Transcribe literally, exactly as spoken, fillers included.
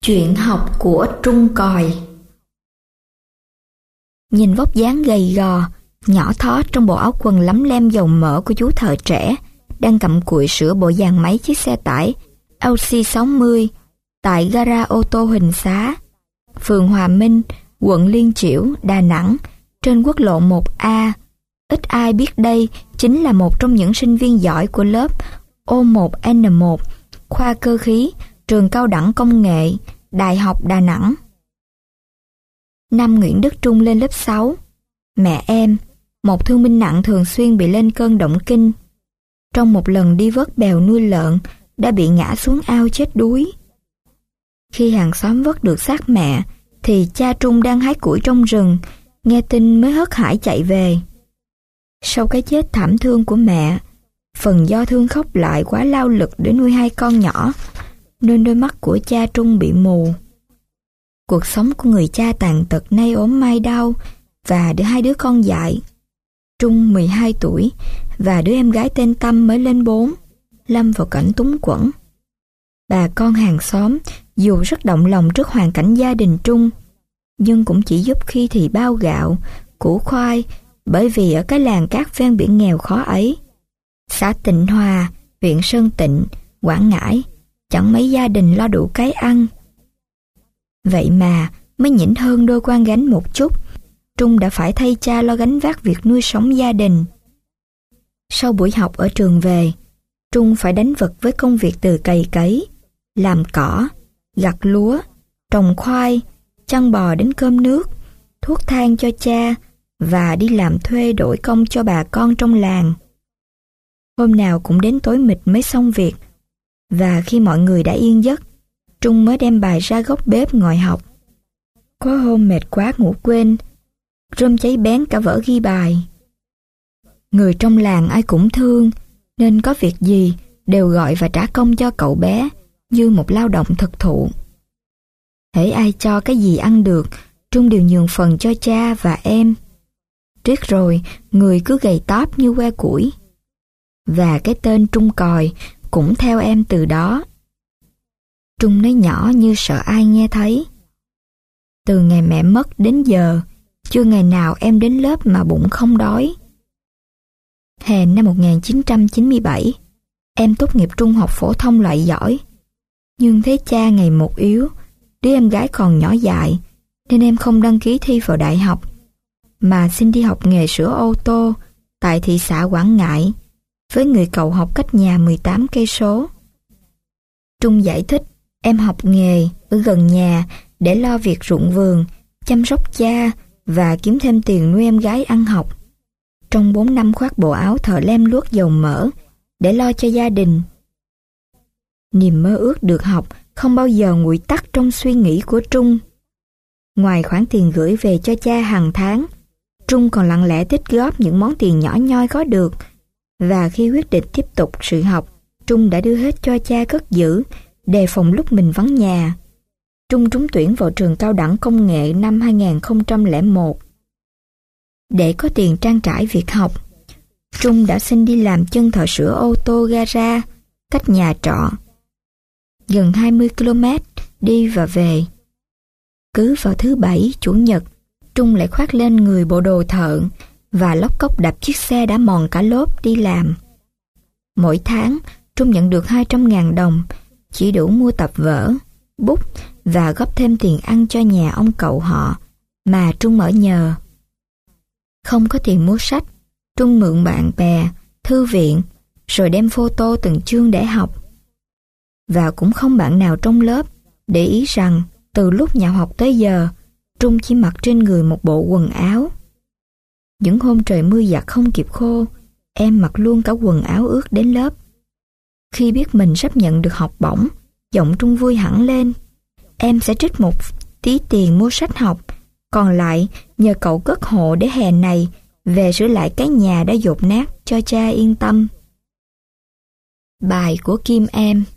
Chuyện học của Trung Còi. Nhìn vóc dáng gầy gò, nhỏ thó trong bộ áo quần lấm lem dầu mỡ của chú thợ trẻ, đang cặm cụi sửa bộ dàn máy chiếc xe tải L C sáu mươi tại gara ô tô Huỳnh Xá, phường Hòa Minh, quận Liên Chiểu, Đà Nẵng, trên quốc lộ một A. Ít ai biết đây chính là một trong những sinh viên giỏi của lớp O một N một, khoa cơ khí, trường cao đẳng công nghệ, Đại học Đà Nẵng. Năm Nguyễn Đức Trung lên lớp sáu. Mẹ em, một thương binh nặng thường xuyên bị lên cơn động kinh. Trong một lần đi vớt bèo nuôi lợn, đã bị ngã xuống ao chết đuối. Khi hàng xóm vớt được xác mẹ, thì cha Trung đang hái củi trong rừng, nghe tin mới hớt hải chạy về. Sau cái chết thảm thương của mẹ, phần do thương khóc lại quá lao lực để nuôi hai con nhỏ, nên đôi mắt của cha Trung bị mù. Cuộc sống của người cha tàn tật nay ốm mai đau, và đứa hai đứa con dại. Trung mười hai tuổi và đứa em gái tên Tâm mới lên bốn, lâm vào cảnh túng quẫn. Bà con hàng xóm dù rất động lòng trước hoàn cảnh gia đình Trung, nhưng cũng chỉ giúp khi thì bao gạo, củ khoai, bởi vì ở cái làng cát ven biển nghèo khó ấy, xã Tịnh Hòa, huyện Sơn Tịnh, Quảng Ngãi, chẳng mấy gia đình lo đủ cái ăn. Vậy mà mới nhỉnh hơn đôi quan gánh một chút, Trung đã phải thay cha lo gánh vác việc nuôi sống gia đình. Sau buổi học ở trường về, Trung phải đánh vật với công việc từ cày cấy, làm cỏ, gặt lúa, trồng khoai, chăn bò đến cơm nước, thuốc thang cho cha và đi làm thuê đổi công cho bà con trong làng. Hôm nào cũng đến tối mịt mới xong việc, và khi mọi người đã yên giấc, Trung mới đem bài ra góc bếp ngồi học. Có hôm mệt quá ngủ quên, rơm cháy bén cả vở ghi bài. Người trong làng ai cũng thương, nên có việc gì đều gọi và trả công cho cậu bé như một lao động thực thụ. Hễ ai cho cái gì ăn được, Trung đều nhường phần cho cha và em. Riết rồi, người cứ gầy tóp như que củi. Và cái tên Trung Còi cũng theo em từ đó. Trung nói nhỏ như sợ ai nghe thấy. Từ ngày mẹ mất đến giờ, chưa ngày nào em đến lớp mà bụng không đói. Hè năm một nghìn chín trăm chín mươi bảy, em tốt nghiệp trung học phổ thông loại giỏi. Nhưng thấy cha ngày một yếu, đứa em gái còn nhỏ dại, nên em không đăng ký thi vào đại học, mà xin đi học nghề sửa ô tô tại thị xã Quảng Ngãi, với người cậu học cách nhà mười tám cây số. Trung giải thích em học nghề ở gần nhà để lo việc ruộng vườn, chăm sóc cha và kiếm thêm tiền nuôi em gái ăn học. Trong bốn năm khoác bộ áo thợ lem luốc dầu mỡ để lo cho gia đình. Niềm mơ ước được học không bao giờ nguội tắt trong suy nghĩ của Trung. Ngoài khoản tiền gửi về cho cha hàng tháng, Trung còn lặng lẽ tích góp những món tiền nhỏ nhoi có được, và khi quyết định tiếp tục sự học, Trung đã đưa hết cho cha cất giữ, đề phòng lúc mình vắng nhà. Trung trúng tuyển vào trường cao đẳng công nghệ năm hai nghìn không trăm lẻ một. Để có tiền trang trải việc học, Trung đã xin đi làm chân thợ sửa ô tô gara, cách nhà trọ gần hai mươi ki lô mét đi và về. Cứ vào thứ bảy, chủ nhật, Trung lại khoác lên người bộ đồ thợ và lóc cóc đạp chiếc xe đã mòn cả lốp đi làm. Mỗi tháng, Trung nhận được hai trăm ngàn đồng, chỉ đủ mua tập vở, bút và góp thêm tiền ăn cho nhà ông cậu họ mà Trung ở nhờ. Không có tiền mua sách, Trung mượn bạn bè, thư viện, rồi đem photo từng chương để học. Và cũng không bạn nào trong lớp để ý rằng từ lúc nhập học tới giờ, Trung chỉ mặc trên người một bộ quần áo. Những hôm trời mưa dạt không kịp khô, em mặc luôn cả quần áo ướt đến lớp. Khi biết mình sắp nhận được học bổng, giọng Trung vui hẳn lên. Em sẽ trích một tí tiền mua sách học, còn lại nhờ cậu cất hộ để hè này về sửa lại cái nhà đã dột nát cho cha yên tâm. Bài của Kim Em.